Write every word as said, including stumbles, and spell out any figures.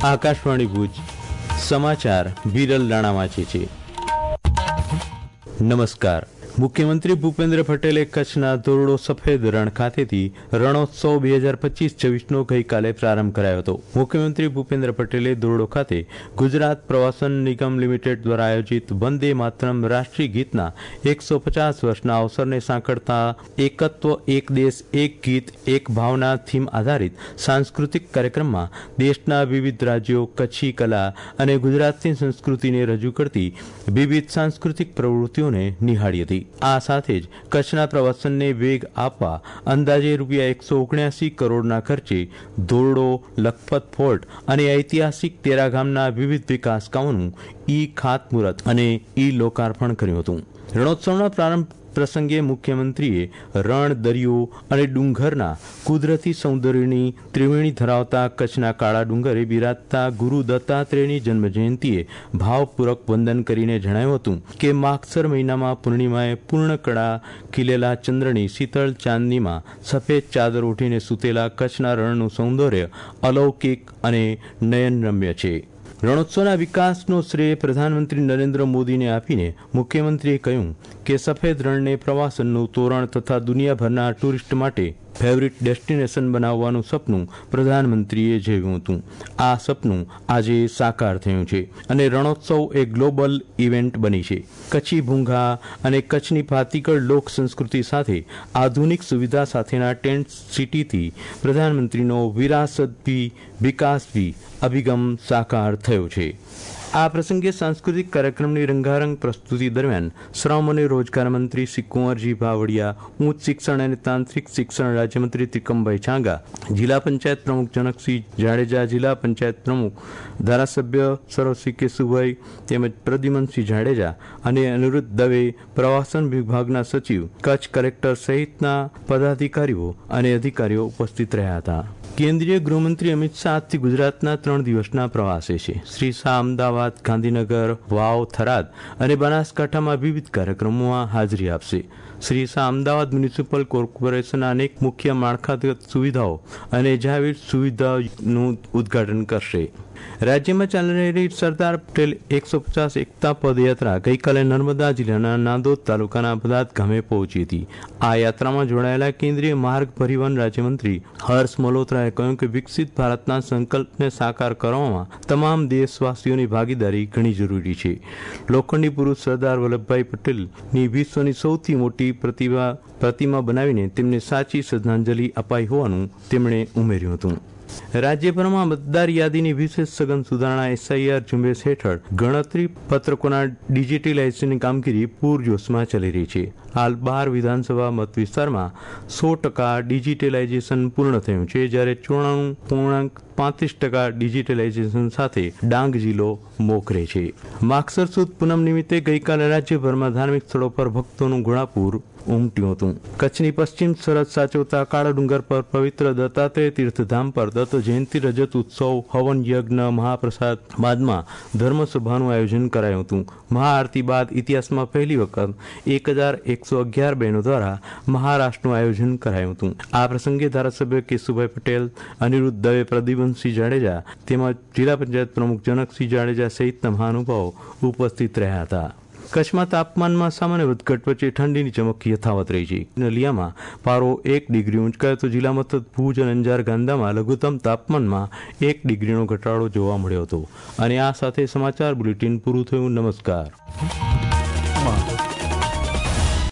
આકાશવાણી ભુજ સમાચાર વિરલ રાણા વાંચે છે. નમસ્કાર. મુખ્યમંત્રી ભૂપેન્દ્ર પટેલે કચ્છના ધોરડો સફેદ રણ ખાતેથી રણોત્સવ બે હજાર પચીસ છવ્વીસનો ગઈકાલે પ્રારંભ કરાયો હતો. મુખ્યમંત્રી ભૂપેન્દ્ર પટેલે ધોરડો ખાતે ગુજરાત પ્રવાસન નિગમ લિમિટેડ દ્વારા આયોજિત વંદે માતરમ રાષ્ટ્રીય ગીતના એકસો પચાસ વર્ષના અવસરને સાંકળતા એકત્વ એક દેશ એક ગીત એક ભાવના થીમ આધારિત સાંસ્કૃતિક કાર્યક્રમમાં દેશના વિવિધ રાજ્યો કચ્છી કલા અને ગુજરાતની સંસ્કૃતિને રજૂ કરતી વિવિધ સાંસ્કૃતિક પ્રવૃત્તિઓને નિહાળી હતી. આ સાથે જ કચ્છના પ્રવાસનને વેગ આપવા અંદાજે રૂપિયા એકસો ઓગણ્યાસી કરોડના ખર્ચે ધોરડો, લખપત ફોર્ટ અને ઐતિહાસિક તેરા ગામના વિવિધ વિકાસ કામોનું ઈ ખાતમુહૂર્ત અને ઈ લોકાર્પણ કર્યું હતું. રણોત્સવના પ્રારંભ પ્રસંગે મુખ્યમંત્રીએ રણ, દરિયો અને ડુંગરના કુદરતી સૌંદર્યની ત્રિવેણી ધરાવતા કચ્છના કાળા ડુંગરે બિરાજતા ગુરુ દત્તાત્રેયની જન્મજયંતિએ ભાવપૂર્વક વંદન કરીને જણાવ્યું હતું કે માગસર મહિનામાં પૂર્ણિમાએ પૂર્ણ કળા ખીલેલા ચંદ્રની શીતળ ચાંદનીમાં સફેદ ચાદર ઓઢીને સૂતેલા કચ્છના રણનું સૌંદર્ય અલૌકિક અને નયનરમ્ય છે. રણોત્સવના વિકાસનો શ્રેય પ્રધાનમંત્રી નરેન્દ્ર મોદીને આપીને મુખ્યમંત્રીએ કહ્યું કે સફેદ રણને પ્રવાસનનું તોરણ તથા દુનિયાભરના ટુરિસ્ટ માટે ફેવરિટ ડેસ્ટિનેશન બનાવવાનું સપનું પ્રધાનમંત્રીએ જોયું હતું. આ સપનું આજે સાકાર થયું છે અને રણોત્સવ એક ગ્લોબલ ઇવેન્ટ બની છે. કચ્છી ભૂંગા અને કચ્છની ભાતીગળ લોક સંસ્કૃતિ સાથે આધુનિક સુવિધા સાથેના ટેન્ટ સિટીથી પ્રધાનમંત્રીનો વિરાસતભી વિકાસભી અભિગમ સાકાર થયો છે. આ પ્રસંગે સાંસ્કૃતિક કાર્યક્રમની રંગારંગ પ્રસ્તુતિ દરમિયાન શ્રમ અને રોજગાર મંત્રી શ્રી કુંવરજી બાવળિયા, ઉચ્ચ શિક્ષણ અને તાંત્રિક શિક્ષણ રાજ્યમંત્રી ત્રિકમભાઈ છાંગા, જિલ્લા પંચાયત પ્રમુખ જનકસિંહ જાડેજા, જિલ્લા પંચાયત પ્રમુખ ધારાસભ્ય સરોજસિંહ કેશુભાઈ તેમજ પ્રદ્યુમનસિંહ જાડેજા અને અનિરુદ્ધ દવે, પ્રવાસન વિભાગના સચિવ, કચ્છ કલેક્ટર સહિતના પદાધિકારીઓ અને અધિકારીઓ ઉપસ્થિત રહ્યા હતા. કેન્દ્રીય ગૃહમંત્રી અમિત શાહ આજથી ગુજરાતના ત્રણ દિવસના પ્રવાસે છે. શ્રી શાહ અમદાવાદ, ગાંધીનગર, વાવ, થરાદ અને બનાસકાંઠામાં વિવિધ કાર્યક્રમોમાં હાજરી આપશે. શ્રી શાહ અમદાવાદ મ્યુનિસિપલ કોર્પોરેશનના અનેક મુખ્ય માળખાગત સુવિધાઓ અને જાહેર સુવિધાઓનું ઉદ્ઘાટન કરશે. રાજ્યમાં ચાલી રહેલી સરદાર પટેલ એકસો પચાસ એકતા પદયાત્રા ગઈકાલે નર્મદા જિલ્લાના નાંદોદ તાલુકાના બદાત ગામે પહોંચી હતી. આ યાત્રામાં જોડાયેલા કેન્દ્રીય માર્ગ પરિવહન રાજ્યમંત્રી હર્ષ મલ્હોત્રાએ કહ્યું કે વિકસિત ભારતના સંકલ્પને સાકાર કરવામાં તમામ દેશવાસીઓની ભાગીદારી ઘણી જરૂરી છે. લોખંડી પુરુષ સરદાર વલ્લભભાઈ પટેલની વિશ્વની સૌથી મોટી પ્રતિભા પ્રતિમા બનાવીને તેમને સાચી શ્રદ્ધાંજલિ અપાઈ હોવાનું તેમણે ઉમેર્યું હતું. રાજ્યભરમાં મતદાર યાદીની વિશેષ સઘન સુધારણા એસઆઈઆર ઝુંબેશ હેઠળ ગણતરી પત્રકોના ડિજિટલાઇઝેશનની કામગીરી પૂરજોશમાં ચાલી રહી છે. હાલ બાર વિધાનસભા મત વિસ્તારમાં સો ટકા ડિજિટલાઇઝેશન પૂર્ણ થયું છે, જ્યારે ચોરાણું પૂર્ણાંક પાંત્રીસ ટકા ડિજિટલાઇઝેશન સાથે ડાંગ જિલ્લો મોખરે છે. માગસર સુદ પૂનમ નિમિત્તે ગઈકાલે રાજ્યભરમાં ધાર્મિક સ્થળો પર ભક્તોનું ઘોડાપૂર ઉમટ્યું હતું. કચ્છની પશ્ચિમ સરહદ સાચવતા કાળા ડુંગર પર પવિત્ર દત્તાત્રેય તીર્થધામ પર દત્ત જયંતિ રજત ઉત્સવ, હવન યજ્ઞ, મહાપ્રસાદ બાદમાં ધર્મસભાનું આયોજન કરાયું હતું. મહાઆરતી બાદ ઇતિહાસમાં પહેલી વખત એક હજાર એકસો અગિયાર બહેનો દ્વારા મહારાષ્ટ્રનું આયોજન કરાયું હતું. આ પ્રસંગે ધારાસભ્ય કેશુભાઈ પટેલ, અનિરુદ્ધ દવે, પ્રદ્યુમનસિંહ જાડેજા તેમજ જિલ્લા પંચાયત પ્રમુખ જનકસિંહ જાડેજા સહિતના મહાનુભાવો ઉપસ્થિત રહ્યા હતા. કચ્છમાં તાપમાનમાં સામાન્ય વધઘટ વચ્ચે ઠંડીની ચમક યથાવત રહી છે. નલિયામાં પારો એક ડિગ્રી ઊંચકાયો તો જિલ્લા મથક ભુજ અને અંજાર ગાંધામાં લઘુત્તમ તાપમાનમાં એક ડિગ્રીનો ઘટાડો જોવા મળ્યો હતો. અને આ સાથે સમાચાર બુલેટિન પૂરું થયું. નમસ્કાર.